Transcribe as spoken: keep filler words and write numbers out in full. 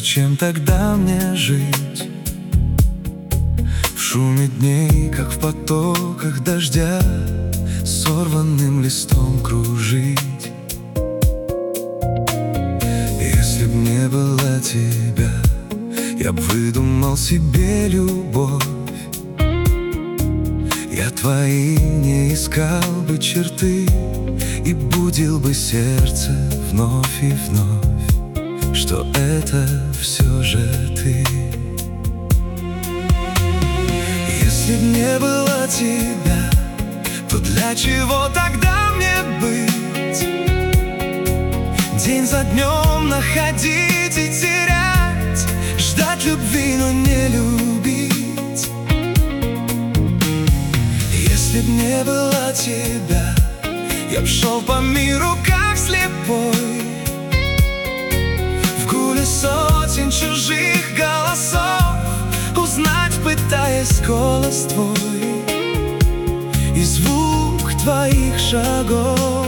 Зачем тогда мне жить в шуме дней, как в потоках дождя, сорванным листом кружить? Если б не было тебя, я б выдумал себе любовь. Я твои не искал бы черты и будил бы сердце вновь и вновь, что это все же ты. Если б не было тебя, то для чего тогда мне быть? День за днем находить и терять, ждать любви, но не любить. Если б не было тебя, я б шел по миру как слепой, в гуле сотен чужих голосов, узнать, пытаясь голос твой и звук твоих шагов.